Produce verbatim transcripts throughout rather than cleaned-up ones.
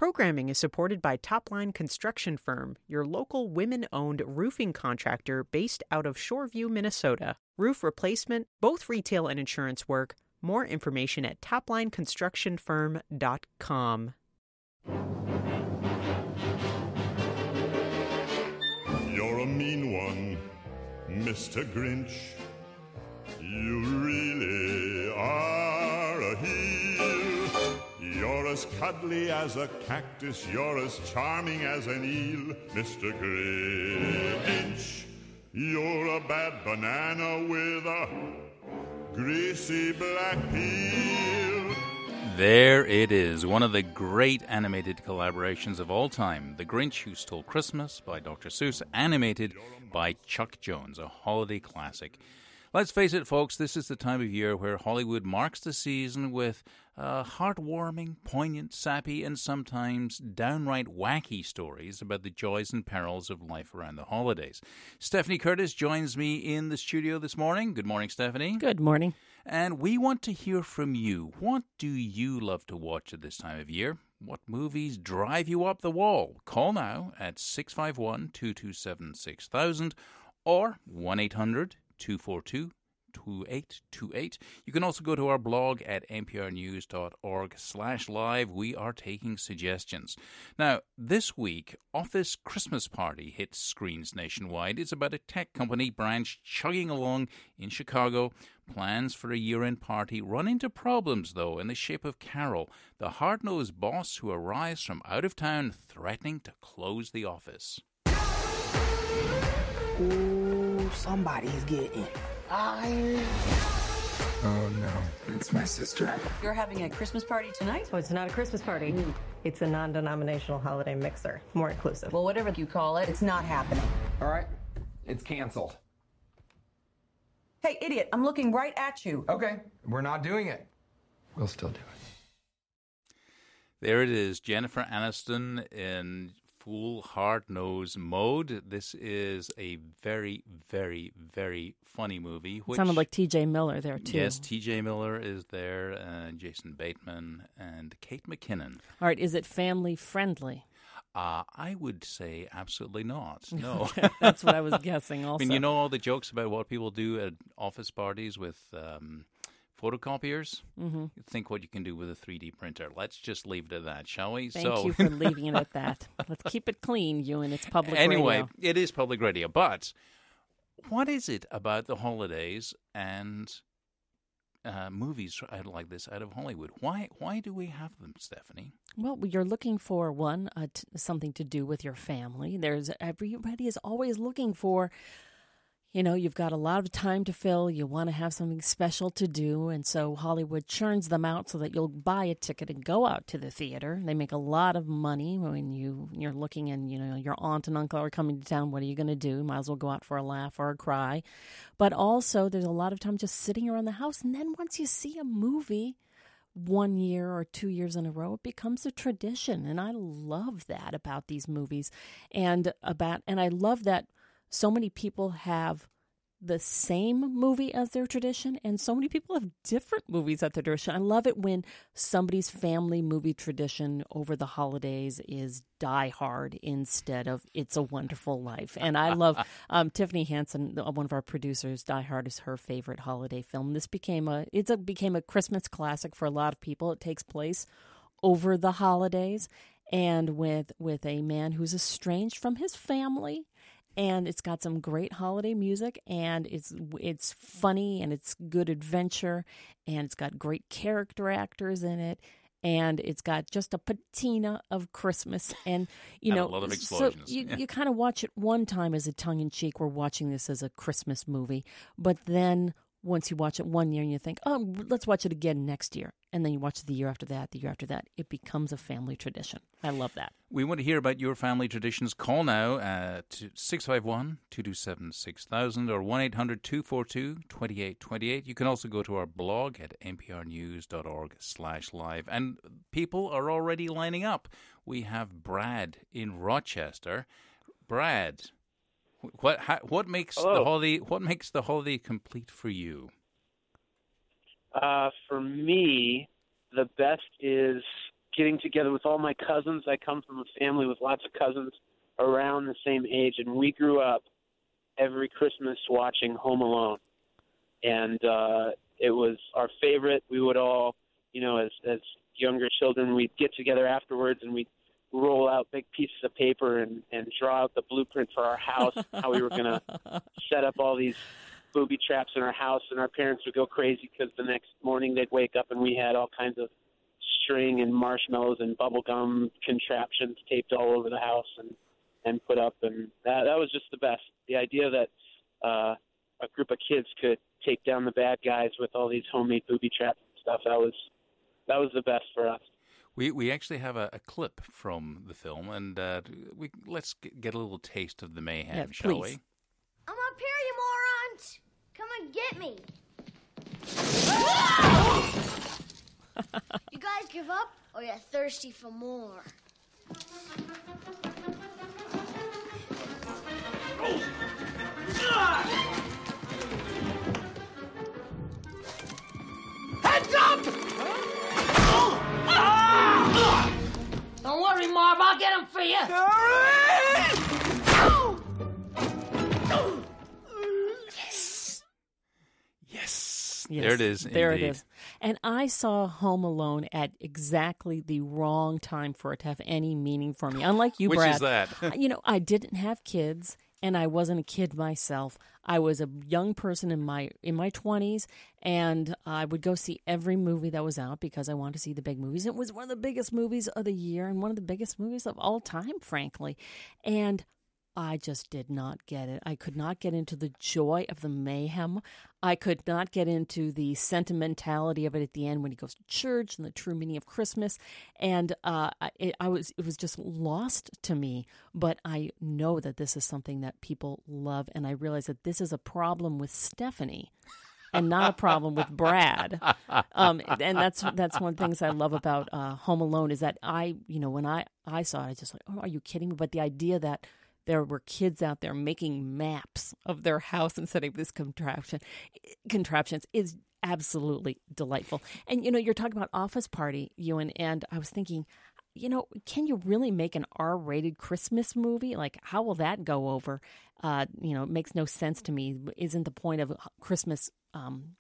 Programming is supported by Topline Construction Firm, your local women-owned roofing contractor based out of Shoreview, Minnesota. Roof replacement, both retail and insurance work. More information at topline construction firm dot com. You're a mean one, Mister Grinch. You really are a heel. You're as cuddly as a cactus. You're as charming as an eel, Mister Grinch. You're a bad banana with a greasy black peel. There it is, one of the great animated collaborations of all time. The Grinch Who Stole Christmas by Doctor Seuss, animated by Chuck Jones, a holiday classic. Let's face it, folks, this is the time of year where Hollywood marks the season with uh, heartwarming, poignant, sappy, and sometimes downright wacky stories about the joys and perils of life around the holidays. Stephanie Curtis joins me in the studio this morning. Good morning, Stephanie. Good morning. And we want to hear from you. What do you love to watch at this time of year? What movies drive you up the wall? Call now at six five one, two two seven, six thousand or one eight hundred, two four two, two eight two eight. You can also go to our blog at nprnews.org slash live. We are taking suggestions. Now, this week, Office Christmas Party hits screens nationwide. It's about a tech company branch chugging along in Chicago. Plans for a year-end party run into problems, though, in the shape of Carol, the hard-nosed boss who arrives from out of town threatening to close the office. Ooh, somebody is getting fired. Oh, no. It's my sister. You're having a Christmas party tonight? Oh, it's not a Christmas party. Mm. It's a non-denominational holiday mixer. More inclusive. Well, whatever you call it, it's not happening. All right. It's canceled. Hey, idiot, I'm looking right at you. Okay. We're not doing it. We'll still do it. There it is. Jennifer Aniston in full hard-nosed mode. This is a very, very, very funny movie. Which, sounded like T J Miller there, too. Yes, T J Miller is there, and Jason Bateman, and Kate McKinnon. All right, is it family-friendly? Uh, I would say absolutely not, no. That's what I was guessing also. I mean, you know all the jokes about what people do at office parties with um, photocopiers? Mm-hmm. Think what you can do with a three D printer. Let's just leave it at that, shall we? Thank so, you for leaving it at that. Let's keep it clean, you, and it's public anyway, radio. Anyway, it is public radio, but what is it about the holidays and uh, movies like this out of Hollywood? Why Why do we have them, Stephanie? Well, you're looking for, one, uh, t- something to do with your family. There's everybody is always looking for, you know, you've got a lot of time to fill. You want to have something special to do. And so Hollywood churns them out so that you'll buy a ticket and go out to the theater. They make a lot of money when you, you're looking and, you know, your aunt and uncle are coming to town. What are you going to do? Might as well go out for a laugh or a cry. But also there's a lot of time just sitting around the house. And then once you see a movie one year or two years in a row, it becomes a tradition. And I love that about these movies. And about, and I love that so many people have the same movie as their tradition, and so many people have different movies as their tradition. I love it when somebody's family movie tradition over the holidays is Die Hard instead of It's a Wonderful Life. And I love um, Tiffany Hansen, one of our producers. Die Hard is her favorite holiday film. This became a it's a became a Christmas classic for a lot of people. It takes place over the holidays, and with with a man who's estranged from his family. And it's got some great holiday music, and it's it's funny, and it's good adventure, and it's got great character actors in it, and it's got just a patina of Christmas. And, you and know, a lot of explosions. So you, yeah. you kind of watch it one time as a tongue-in-cheek. We're watching this as a Christmas movie. But then once you watch it one year and you think, oh, let's watch it again next year. And then you watch it the year after that, the year after that. It becomes a family tradition. I love that. We want to hear about your family traditions. Call now at six five one, two two seven, six thousand or one eight hundred, two four two, two eight two eight. You can also go to our blog at nprnews.org slash live. And people are already lining up. We have Brad in Rochester. Brad, what how, what makes Hello. the holiday what makes the holiday complete for you? Uh, for me, the best is getting together with all my cousins. I come from a family with lots of cousins around the same age, and we grew up every Christmas watching Home Alone. And uh, it was our favorite. We would all, you know, as as younger children, we'd get together afterwards and we'd roll out big pieces of paper and, and draw out the blueprint for our house, how we were going to set up all these booby traps in our house. And our parents would go crazy because the next morning they'd wake up and we had all kinds of string and marshmallows and bubble gum contraptions taped all over the house and, and put up. And that, that was just the best. The idea that uh, a group of kids could take down the bad guys with all these homemade booby traps and stuff, that was that was the best for us. We we actually have a, a clip from the film, and uh, we let's get a little taste of the mayhem, yeah, shall please. we? I'm up here, you morons! Come and get me! You guys give up, or you're thirsty for more? Heads up! Don't worry, Marv, I'll get him for you. Yes. Yes. Yes, There it is. There indeed. it is. And I saw Home Alone at exactly the wrong time for it to have any meaning for me. Unlike you, Which Brad. is that? You know, I didn't have kids, and I wasn't a kid myself. I was a young person in my in my twenties, and I would go see every movie that was out because I wanted to see the big movies. It was one of the biggest movies of the year and one of the biggest movies of all time, frankly. And I just did not get it. I could not get into the joy of the mayhem. I could not get into the sentimentality of it at the end when he goes to church and the true meaning of Christmas. And uh, it, I was it was just lost to me. But I know that this is something that people love, and I realize that this is a problem with Stephanie and not a problem with Brad. Um, and that's that's one of the things I love about uh, Home Alone is that I, you know, when I, I saw it, I just like, oh, are you kidding me? But the idea that there were kids out there making maps of their house and setting up this contraption, contraptions is absolutely delightful. And, you know, you're talking about Office Party, Ewan, and I was thinking, you know, can you really make an R-rated Christmas movie? Like, how will that go over? Uh, you know, it makes no sense to me. Isn't the point of Christmas um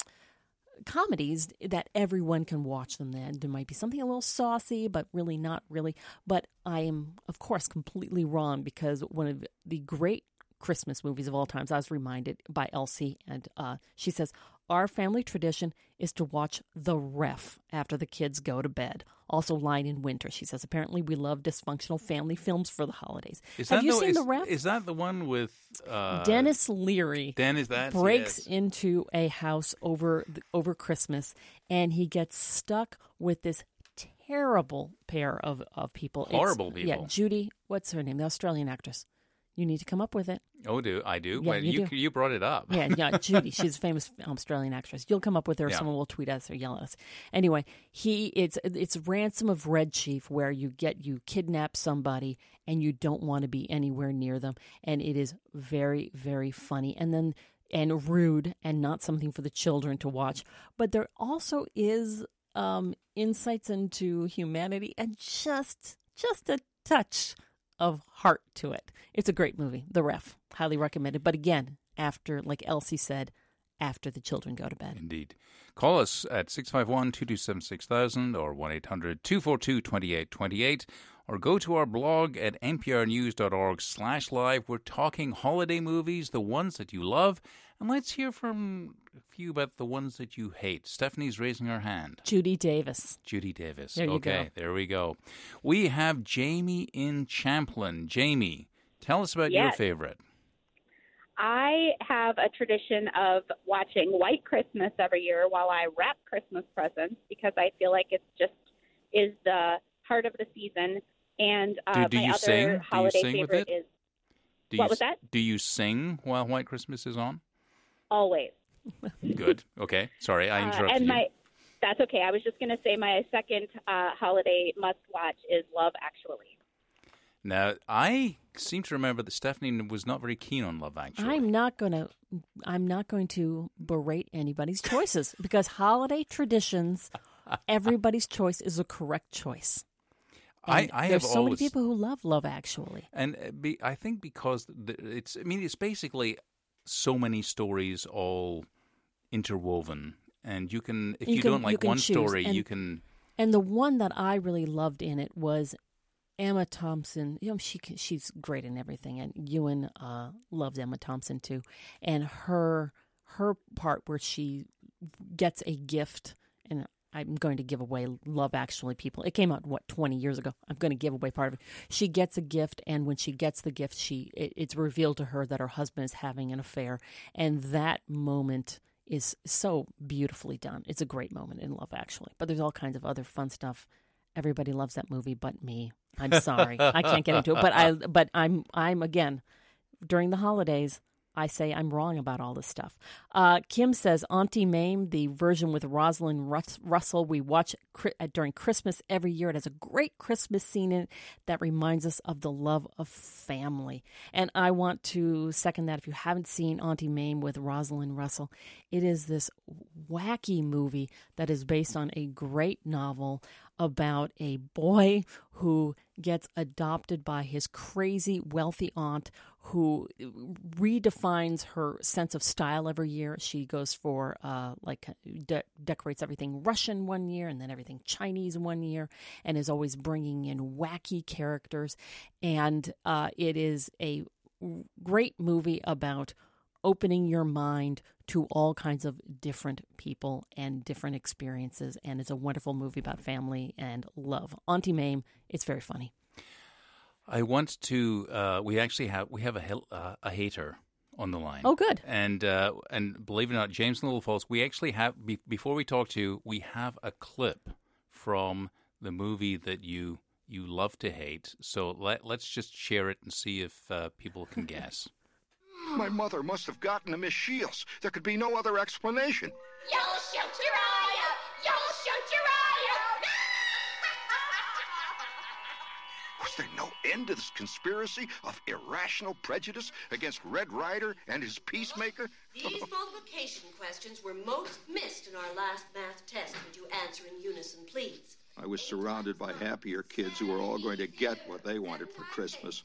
comedies that everyone can watch them? Then there might be something a little saucy, but really not really. But I am, of course, completely wrong because one of the great Christmas movies of all times, I was reminded by Elsie, and uh, she says, our family tradition is to watch The Ref after the kids go to bed. Also, Line in Winter. She says, apparently we love dysfunctional family films for the holidays. Is Have that you the, seen is, The Ref? Is that the one with uh, Dennis Leary? Dennis, that breaks yes. into a house over over Christmas, and he gets stuck with this terrible pair of, of people. Horrible it's, people. Yeah, Judy, what's her name? The Australian actress. You need to come up with it. Oh, do I do? Yeah, well, you you do. you brought it up. Yeah, yeah, Judy. She's a famous Australian actress. You'll come up with her. Yeah. Someone will tweet us or yell at us. Anyway, he it's it's Ransom of Red Chief, where you get you kidnap somebody and you don't want to be anywhere near them, and it is very very funny. And then and rude and not something for the children to watch. But there also is um, insights into humanity and just just a touch of heart to it. It's a great movie, The Ref. Highly recommended. But again, after, like Elsie said, after the children go to bed. Indeed. Call us at six five one, two two seven, six thousand or one eight hundred, two four two, two eight two eight, or go to our blog at nprnews.org slash live. We're talking holiday movies, the ones that you love, and let's hear from a few about the ones that you hate. Stephanie's raising her hand. Judy Davis. Judy Davis. There you okay, go. there we go. We have Jamie in Champlin. Jamie, tell us about Yes. your favorite. I have a tradition of watching White Christmas every year while I wrap Christmas presents because I feel like it's just is the heart of the season. And uh, do, do my you other sing? Do you holiday sing with favorite it? is Do what you, was that? Do you sing while White Christmas is on? Always. Good. Okay. Sorry, I Uh, interrupted and you. my that's okay. I was just going to say my second uh, holiday must watch is Love Actually. Now, I seem to remember that Stephanie was not very keen on Love Actually. I'm not going to I'm not going to berate anybody's choices because holiday traditions, everybody's choice is a correct choice. I, I there's have so always, many people who love Love Actually. And be, I think because the, it's, I mean, it's basically so many stories all interwoven. And you can, if you, you can, don't like you one choose. story, and, you can... And the one that I really loved in it was Emma Thompson. You know, she she's great in everything. And Ewan uh, loves Emma Thompson, too. And her her part where she gets a gift, and I'm going to give away Love Actually, people. It came out, what, twenty years ago. I'm going to give away part of it. She gets a gift, and when she gets the gift, she it, it's revealed to her that her husband is having an affair. And that moment is so beautifully done. It's a great moment in Love Actually. But there's all kinds of other fun stuff. Everybody loves that movie but me. I'm sorry. I can't get into it. But, I, but I'm, I'm, again, during the holidays, I say I'm wrong about all this stuff. Uh, Kim says, Auntie Mame, the version with Rosalind Rus- Russell, we watch cri- during Christmas every year. It has a great Christmas scene in it that reminds us of the love of family. And I want to second that. If you haven't seen Auntie Mame with Rosalind Russell, it is this wacky movie that is based on a great novel about a boy who gets adopted by his crazy wealthy aunt who redefines her sense of style every year. She goes for, uh, like, de- decorates everything Russian one year and then everything Chinese one year, and is always bringing in wacky characters. And uh, it is a great movie about opening your mind to all kinds of different people and different experiences. And it's a wonderful movie about family and love. Auntie Mame, it's very funny. I want to, uh, we actually have, we have a, uh, a hater on the line. Oh, good. And uh, and believe it or not, James in Little Falls, we actually have, be, before we talk to you, we have a clip from the movie that you you love to hate. So let, let's just share it and see if uh, people can guess. My mother must have gotten to Miss Shields. There could be no other explanation. You'll shoot your eye out! You'll shoot your eye out! Was there no end to this conspiracy of irrational prejudice against Red Ryder and his peacemaker? These multiplication questions were most missed in our last math test. Would you answer in unison, please? I was surrounded by happier kids who were all going to get what they wanted for Christmas.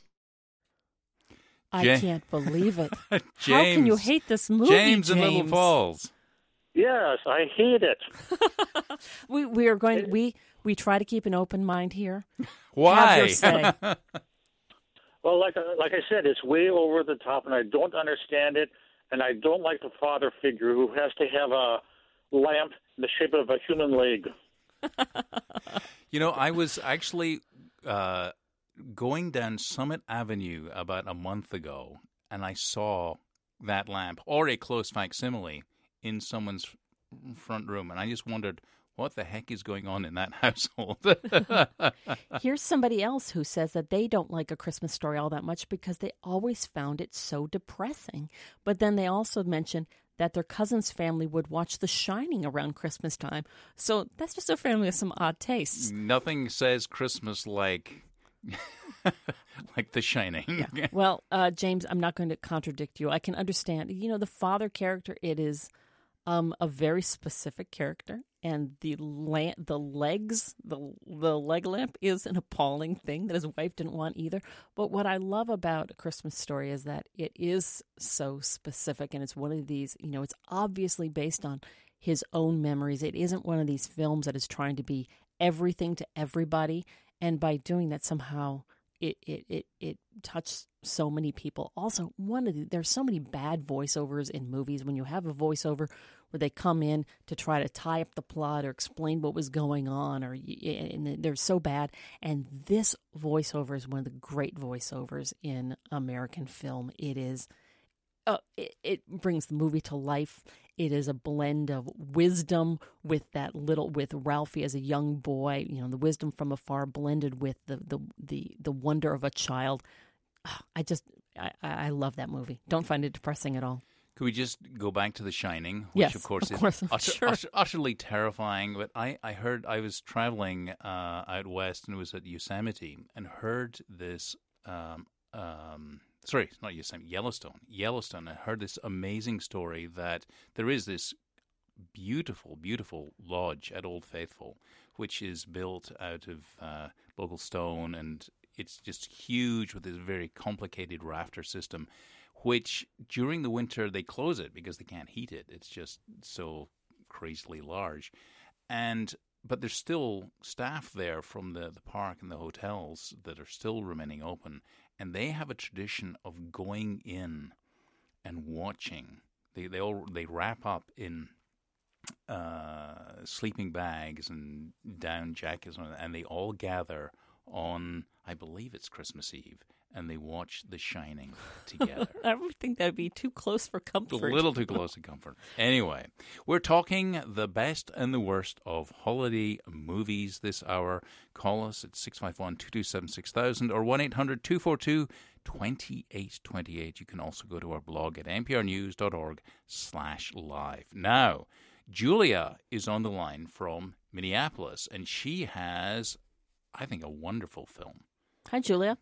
I James. can't believe it. James. How can you hate this movie, James? James in Little Falls. Yes, I hate it. we we are going. We we try to keep an open mind here. Why? Have your say. Well, like like I said, it's way over the top, and I don't understand it. And I don't like the father figure who has to have a lamp in the shape of a human leg. You know, I was actually uh, going down Summit Avenue about a month ago, and I saw that lamp, or a close facsimile, in someone's front room, and I just wondered, what the heck is going on in that household? Here's somebody else who says that they don't like A Christmas Story all that much because they always found it so depressing. But then they also mention that their cousin's family would watch The Shining around Christmas time. So that's just a family with some odd tastes. Nothing says Christmas like like The Shining. Yeah. Well, uh, James, I'm not going to contradict you. I can understand. You know, the father character, it is um, a very specific character. And the la- the legs, the the leg lamp is an appalling thing that his wife didn't want either. But what I love about A Christmas Story is that it is so specific, and it's one of these, you know, it's obviously based on his own memories. It isn't one of these films that is trying to be everything to everybody, and by doing that, somehow it it it, it touched so many people. Also, one of the, there's so many bad voiceovers in movies. When you have a voiceover where they come in to try to tie up the plot or explain what was going on, or and they're so bad. And this voiceover is one of the great voiceovers in American film. It is, uh, it, it brings the movie to life. It is a blend of wisdom with that little, with Ralphie as a young boy, you know, the wisdom from afar blended with the the the, the wonder of a child. I just, I, I love that movie. Don't find it depressing at all. Could we just go back to The Shining, which yes, of course of course, is utter, sure. utter, utterly terrifying. But I, I heard, I was traveling uh, out west and it was at Yosemite and heard this, um, um, sorry, not Yosemite, Yellowstone, Yellowstone. I heard this amazing story that there is this beautiful, beautiful lodge at Old Faithful which is built out of uh, local stone, and it's just huge with this very complicated rafter system, which during the winter they close it because they can't heat it. It's just so crazily large. And but there's still staff there from the, the park and the hotels that are still remaining open, and they have a tradition of going in and watching. They they all they wrap up in uh, sleeping bags and down jackets, and they all gather on, I believe it's Christmas Eve, and they watch The Shining together. I would think that would be too close for comfort. A little too close for comfort. Anyway, we're talking the best and the worst of holiday movies this hour. Call us at six five one, two two seven, six thousand or one eight hundred, two four two, two eight two eight. You can also go to our blog at nprnews.org slash live. Now, Julia is on the line from Minneapolis, and she has, I think, a wonderful film. Hi, Julia.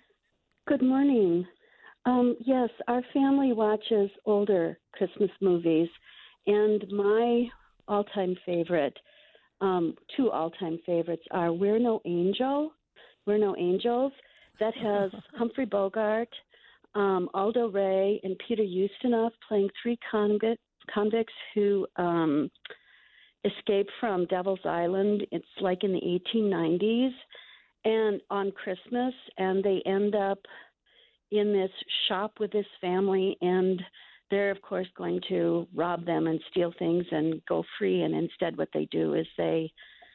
Good morning. Um, yes, our family watches older Christmas movies, and my all-time favorite, um, two all-time favorites are We're No Angel, We're No Angels. That has Humphrey Bogart, um, Aldo Ray, and Peter Ustinov playing three convict, convicts who um, escaped from Devil's Island. It's like in the eighteen nineties. And on Christmas, and they end up in this shop with this family, and they're, of course, going to rob them and steal things and go free. And instead what they do is they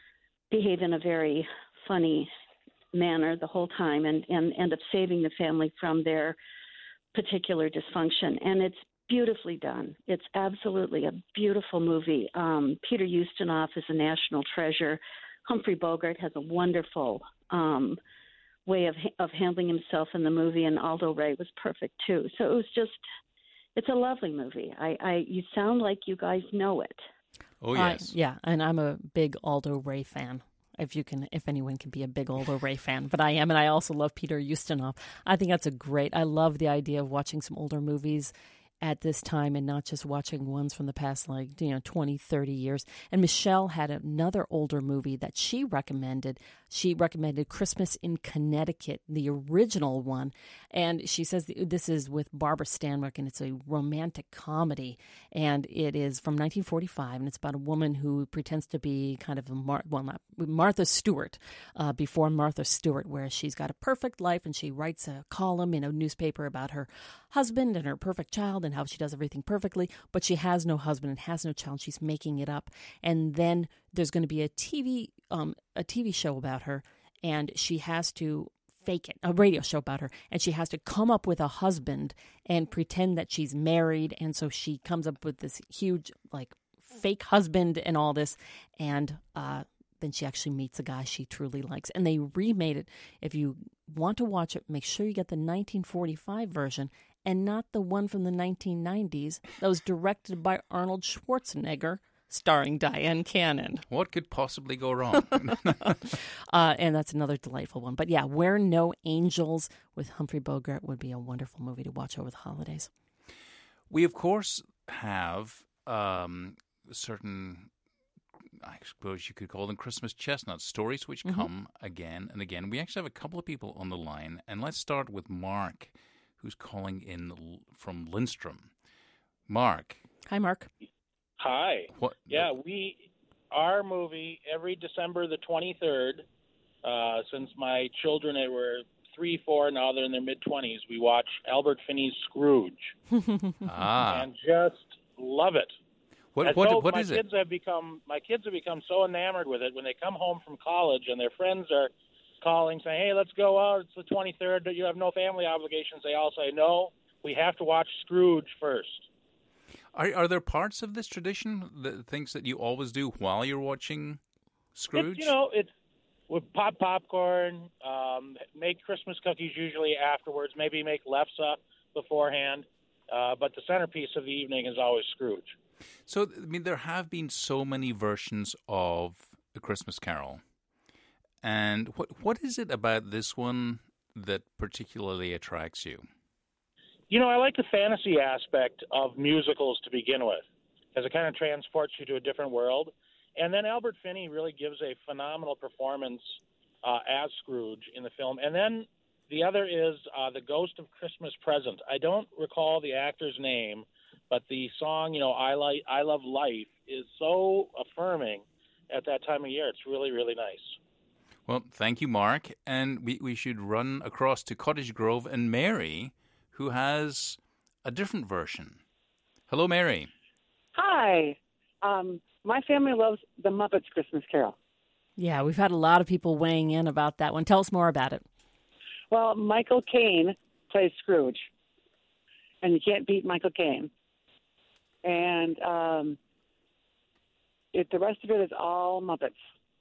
behave in a very funny manner the whole time and, and end up saving the family from their particular dysfunction. And it's beautifully done. It's absolutely a beautiful movie. Um, Peter Ustinov is a national treasure. Humphrey Bogart has a wonderful um, way of of handling himself in the movie, and Aldo Ray was perfect too. So it was just, it's a lovely movie. I, I you sound like you guys know it. Oh yes, I, yeah, and I'm a big Aldo Ray fan. If you can, if anyone can be a big Aldo Ray fan, but I am, and I also love Peter Ustinov. I think that's a great. I love the idea of watching some older movies at this time and not just watching ones from the past, like, you know, twenty, thirty years. And Michelle had another older movie that she recommended. She recommended Christmas in Connecticut, the original one. And she says this is with Barbara Stanwyck, and it's a romantic comedy. And it is from nineteen forty-five, and it's about a woman who pretends to be kind of a, Mar- well, not Martha Stewart, uh, before Martha Stewart, where she's got a perfect life, and she writes a column in a newspaper about her husband and her perfect child and how she does everything perfectly, but she has no husband and has no child. She's making it up. And then there's going to be a T V um, a T V show about her, and she has to fake it, a radio show about her, and she has to come up with a husband and pretend that she's married. And so she comes up with this huge, like, fake husband and all this, and uh, then she actually meets a guy she truly likes. And they remade it. If you want to watch it, make sure you get the nineteen forty-five version and not the one from the nineteen nineties that was directed by Arnold Schwarzenegger, starring Diane Cannon. What could possibly go wrong? uh, and that's another delightful one. But yeah, We're No Angels with Humphrey Bogart would be a wonderful movie to watch over the holidays. We, of course, have um, certain, I suppose you could call them Christmas chestnuts, stories which mm-hmm. come again and again. We actually have a couple of people on the line, and let's start with Mark, who's calling in from Lindstrom. Mark. Hi, Mark. Hi. What? Yeah, we, our movie, every December the twenty-third, uh, since my children, they were three, four, now they're in their mid-twenties, we watch Albert Finney's Scrooge. ah. And just love it. What, what, so what my is kids it? Have become, my kids have become so enamored with it, when they come home from college and their friends are calling saying, hey, let's go out, it's the twenty-third, you have no family obligations, they all say, no, we have to watch Scrooge first. Are are there parts of this tradition, the things that you always do while you're watching Scrooge? It's, you know, it's with pop popcorn, um, make Christmas cookies usually afterwards, maybe make lefse beforehand, uh, but the centerpiece of the evening is always Scrooge. So, I mean, there have been so many versions of A Christmas Carol. And what what is it about this one that particularly attracts you? You know, I like the fantasy aspect of musicals to begin with, because it kind of transports you to a different world. And then Albert Finney really gives a phenomenal performance uh, as Scrooge in the film. And then the other is uh, The Ghost of Christmas Present. I don't recall the actor's name, but the song, you know, I, like, I Love Life is so affirming at that time of year. It's really, really nice. Well, thank you, Mark. And we, we should run across to Cottage Grove and Mary, who has a different version. Hello, Mary. Hi. Um, my family loves The Muppets Christmas Carol. Yeah, we've had a lot of people weighing in about that one. Tell us more about it. Well, Michael Caine plays Scrooge, and you can't beat Michael Caine. And um, it, the rest of it is all Muppets.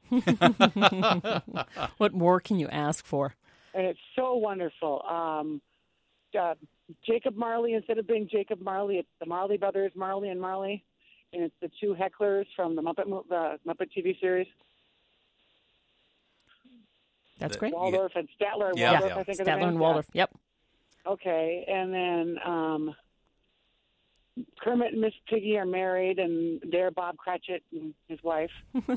What more can you ask for? And it's so wonderful. Um, uh, Jacob Marley, instead of being Jacob Marley, it's the Marley Brothers, Marley and Marley. And it's the two hecklers from the Muppet uh, Muppet T V series. That's great. Waldorf and Statler and yeah. Waldorf, yeah. I think. Statler and Waldorf, yep. Okay, and then um, Kermit and Miss Piggy are married, and they're Bob Cratchit and his wife.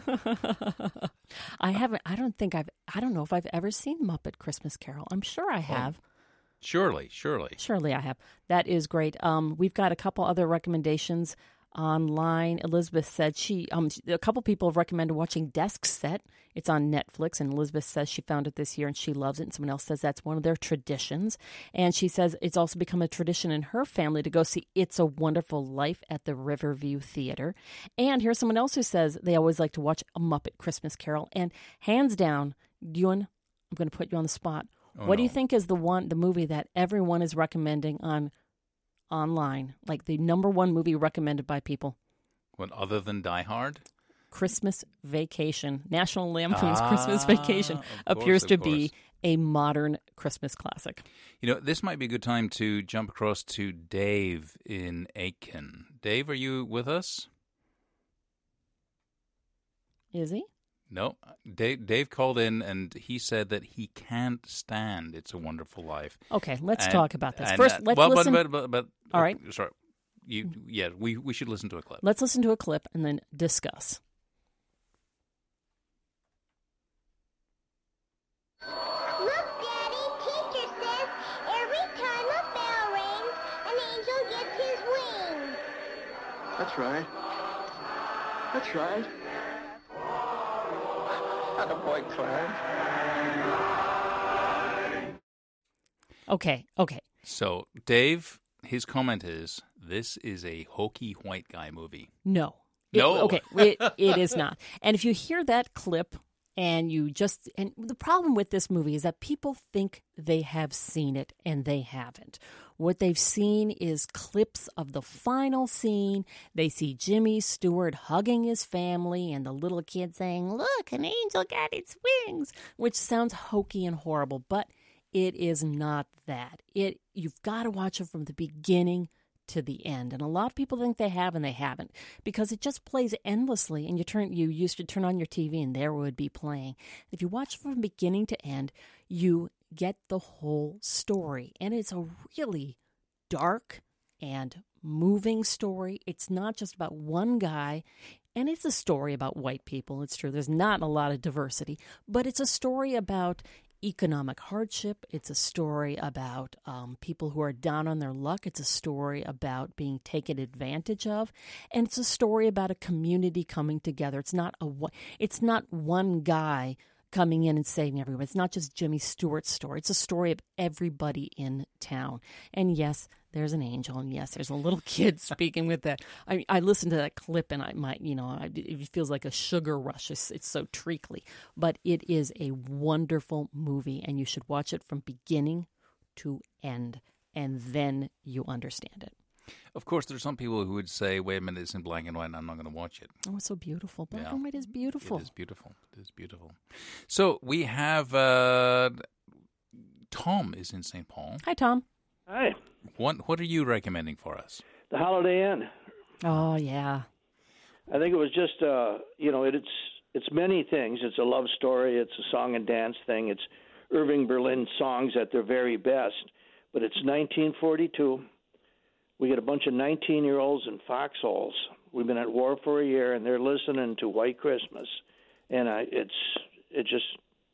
I haven't, I don't think I've, I don't know if I've ever seen Muppet Christmas Carol. I'm sure I have. Oh, surely, surely. Surely I have. That is great. Um, we've got a couple other recommendations online. Elizabeth said she, um, a couple people have recommended watching Desk Set. It's on Netflix, and Elizabeth says she found it this year and she loves it. And someone else says that's one of their traditions. And she says it's also become a tradition in her family to go see It's a Wonderful Life at the Riverview Theater. And here's someone else who says they always like to watch A Muppet Christmas Carol. And hands down, Ewan, I'm going to put you on the spot. Oh, what no. do you think is the one, the movie that everyone is recommending on online, like the number one movie recommended by people? What, other than Die Hard? Christmas Vacation. National Lampoon's Ah, Christmas Vacation of appears course, to of be course. a modern Christmas classic. You know, this might be a good time to jump across to Dave in Aiken. Dave, are you with us? Is he? No. Dave, Dave called in and he said that he can't stand It's a Wonderful Life. Okay, let's And- talk about this. and, First, uh, let's well, listen. But, but, but, but, All right. Sorry. You, yeah, we, we should listen to a clip. Let's listen to a clip and then discuss. Look, Daddy, teacher says every time a bell rings, an angel gets his wings. That's right. That's right. Attaboy, Clarence. Okay, okay. So, Dave, his comment is, this is a hokey white guy movie. No. No. It, okay, it, it is not. And if you hear that clip and you just, and the problem with this movie is that people think they have seen it and they haven't. What they've seen is clips of the final scene. They see Jimmy Stewart hugging his family and the little kid saying, "Look, an angel got its wings," which sounds hokey and horrible, but it is not that. It you've got to watch it from the beginning to the end. And a lot of people think they have and they haven't, because it just plays endlessly. And you turn you used to turn on your T V and there would be playing. If you watch it from beginning to end, you get the whole story. And it's a really dark and moving story. It's not just about one guy. And it's a story about white people. It's true. There's not a lot of diversity, but it's a story about economic hardship. It's a story about um, people who are down on their luck. It's a story about being taken advantage of, and it's a story about a community coming together. It's not a it's not one guy coming in and saving everyone. It's not just Jimmy Stewart's story. It's a story of everybody in town. And yes, there's an angel, and yes, there's a little kid speaking with that. I mean, I listened to that clip, and I might, you know, I, it feels like a sugar rush. It's, it's so treacly, but it is a wonderful movie, and you should watch it from beginning to end, and then you understand it. Of course, there's some people who would say, wait a minute, it's in black and white, and I'm not going to watch it. Oh, it's so beautiful. Black Yeah. and white is beautiful. It is beautiful. It is beautiful. So we have uh, Tom is in Saint Paul. Hi, Tom. Hi. What What are you recommending for us? The Holiday Inn. Oh, yeah. I think it was just, uh, you know, it, it's it's many things. It's a love story. It's a song and dance thing. It's Irving Berlin songs at their very best. But it's nineteen forty-two. We get a bunch of nineteen-year-olds in foxholes We've been at war for a year, and they're listening to White Christmas, and I, it's it just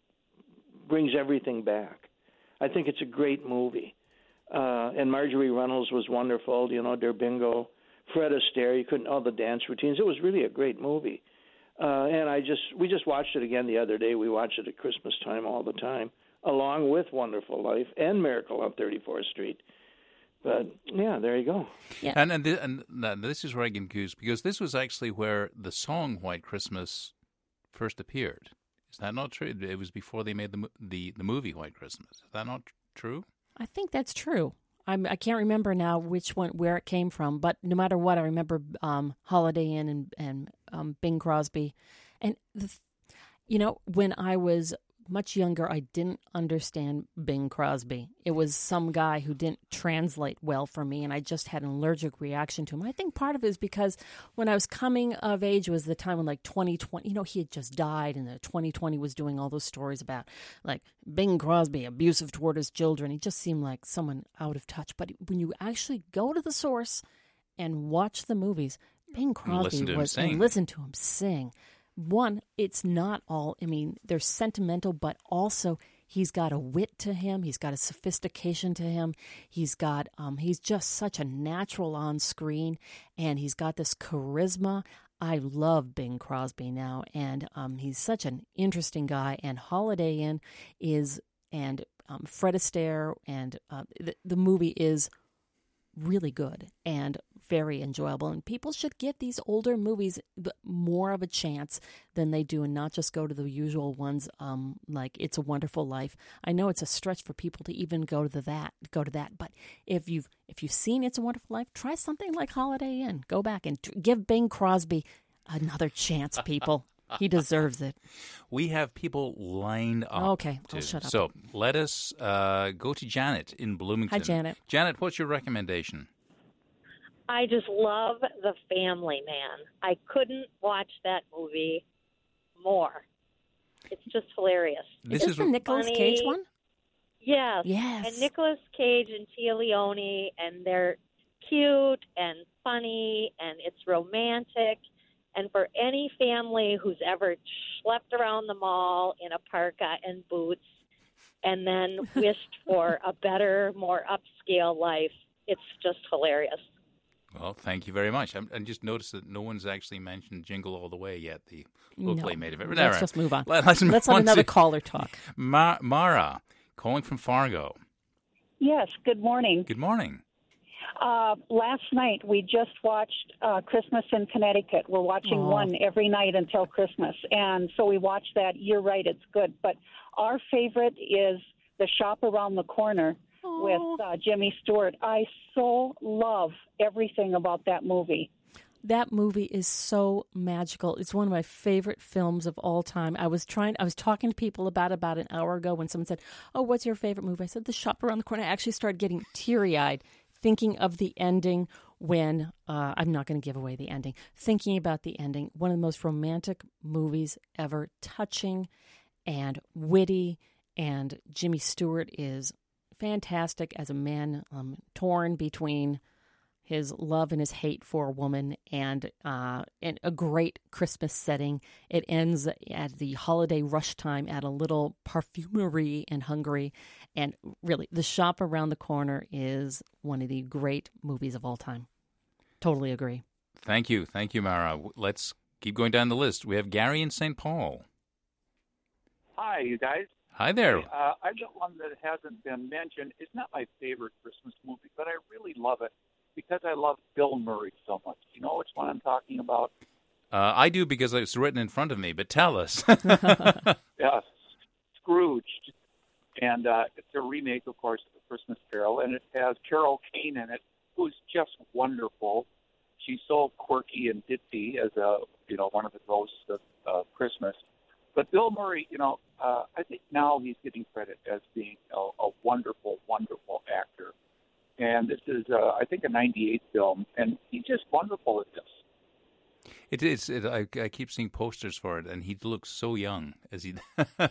brings everything back. I think it's a great movie. Uh, and Marjorie Reynolds was wonderful, you know, Der Bingo. Fred Astaire, you couldn't, all the dance routines. It was really a great movie. Uh, and I just, we just watched it again the other day. We watch it at Christmas time all the time, along with Wonderful Life and Miracle on thirty-fourth Street. But, yeah, there you go. Yeah. And and, the, and this is where I get confused, because this was actually where the song White Christmas first appeared. Is that not true? It was before they made the the, the movie White Christmas. Is that not true? I think that's true. I'm, I can't remember now which one, where it came from, but no matter what, I remember um, Holiday Inn and, and um, Bing Crosby. And, the, you know, when I was much younger, I didn't understand Bing Crosby. It was some guy who didn't translate well for me, and I just had an allergic reaction to him. I think part of it is because when I was coming of age was the time when, like, twenty twenty, you know, he had just died, and the twenty twenty was doing all those stories about, like, Bing Crosby, abusive toward his children. He just seemed like someone out of touch. But when you actually go to the source and watch the movies, Bing Crosby was, and listen to him sing. One, it's not all, I mean, they're sentimental, but also he's got a wit to him. He's got a sophistication to him. He's got, um, he's just such a natural on screen, and he's got this charisma. I love Bing Crosby now, and um, he's such an interesting guy. And Holiday Inn is, and um, Fred Astaire, and uh, the, the movie is really good and very enjoyable, and people should give these older movies more of a chance than they do, and not just go to the usual ones um, like It's a Wonderful Life. I know it's a stretch for people to even go to the, that, go to that, but if you've if you've seen It's a Wonderful Life, try something like Holiday Inn. Go back and t- give Bing Crosby another chance, people. He deserves it. We have people lined up. Okay, I'll to, shut up. So let us uh, go to Janet in Bloomington. Hi, Janet. Janet, what's your recommendation? I just love The Family Man. I couldn't watch that movie more. It's just hilarious. This is, is the Nicolas funny. Cage one? Yes. Yes. And Nicolas Cage and Tia Leone, and they're cute and funny, and it's romantic. And for any family who's ever schlepped around the mall in a parka and boots and then wished for a better, more upscale life, it's just hilarious. Well, thank you very much. I'm, I just noticed that no one's actually mentioned Jingle All the Way yet, the little no. playmate of it. Let's just move on. Let, let's move let's on have another to caller talk. Ma- Mara, calling from Fargo. Yes, good morning. Good morning. Uh, last night, we just watched uh, Christmas in Connecticut. We're watching Aww. one every night until Christmas. And so we watched that. You're right, it's good. But our favorite is The Shop Around the Corner Aww. with uh, Jimmy Stewart. I so love everything about that movie. That movie is so magical. It's one of my favorite films of all time. I was trying, I was talking to people about about an hour ago when someone said, "Oh, what's your favorite movie?" I said, "The Shop Around the Corner." I actually started getting teary-eyed thinking of the ending when, uh, I'm not going to give away the ending, thinking about the ending. One of the most romantic movies ever, touching and witty, and Jimmy Stewart is fantastic as a man, um, torn between his love and his hate for a woman, and uh, and a great Christmas setting. It ends at the holiday rush time at a little parfumerie in Hungary, and really, The Shop Around the Corner is one of the great movies of all time. Totally agree. Thank you. Thank you, Mara. Let's keep going down the list. We have Gary in Saint Paul. Hi, you guys. Hi there. Uh, I've got one that hasn't been mentioned. It's not my favorite Christmas movie, but I really love it because I love Bill Murray so much. You know which one I'm talking about? Uh, I do, because it's written in front of me, but tell us. Yes, Scrooge. And uh, it's a remake, of course, of The Christmas Carol, and it has Carol Kane in it, who's just wonderful. She's so quirky and ditzy as a, you know, one of the ghosts of uh, Christmas. But Bill Murray, you know, uh, I think now he's getting credit as being a, a wonderful, wonderful actor. And this is, uh, I think, a ninety-eight film, and he's just wonderful at this. It is. It, I, I keep seeing posters for it, and he looks so young as he.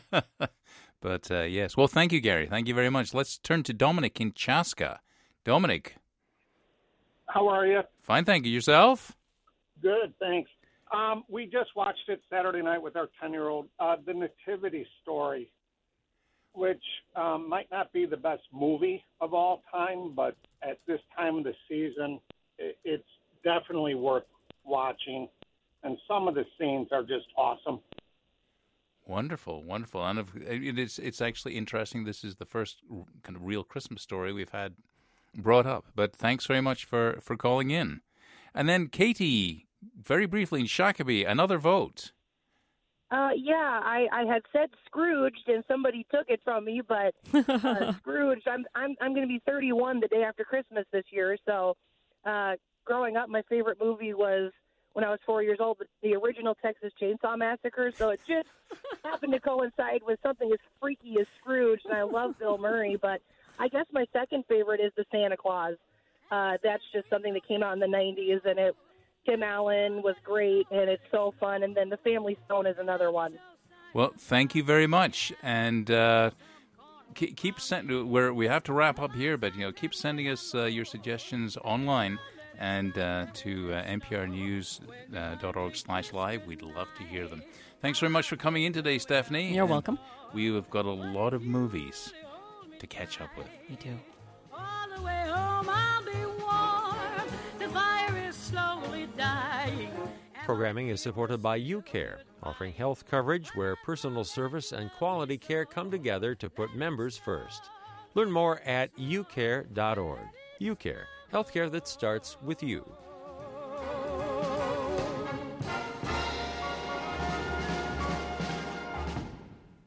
But uh, yes, well, thank you, Gary. Thank you very much. Let's turn to Dominic in Chaska. Dominic, how are you? Fine, thank you. Yourself? Good, thanks. Um, we just watched it Saturday night with our ten-year-old, uh, The Nativity Story, which um, might not be the best movie of all time, but at this time of the season, it, it's definitely worth watching. And some of the scenes are just awesome. Wonderful, wonderful. And it is, it's actually interesting. This is the first kind of real Christmas story we've had brought up. But thanks very much for, for calling in. And then Katie, very briefly in Shakopee, another vote. Uh, yeah, I, I had said Scrooged, and somebody took it from me. But uh, Scrooged, I'm I'm I'm going to be thirty-one the day after Christmas this year. So, uh, growing up, my favorite movie was when I was four years old, the, the original Texas Chainsaw Massacre. So it just happened to coincide with something as freaky as Scrooge, and I love Bill Murray. But I guess my second favorite is the Santa Claus. Uh, that's just something that came out in the nineties, and it. Tim Allen was great, and it's so fun. And then The Family Stone is another one. Well, thank you very much, and uh, keep sending. Where we have to wrap up here, but you know, keep sending us uh, your suggestions online and uh, to uh, n p r news dot org slash live. We'd love to hear them. Thanks very much for coming in today, Stephanie. You're and welcome. We have got a lot of movies to catch up with. Me too. All the way home, I'll be warm. The fire is slowly dying. Programming is supported by UCare, offering health coverage where personal service and quality care come together to put members first. Learn more at u care dot org. UCare, healthcare that starts with you.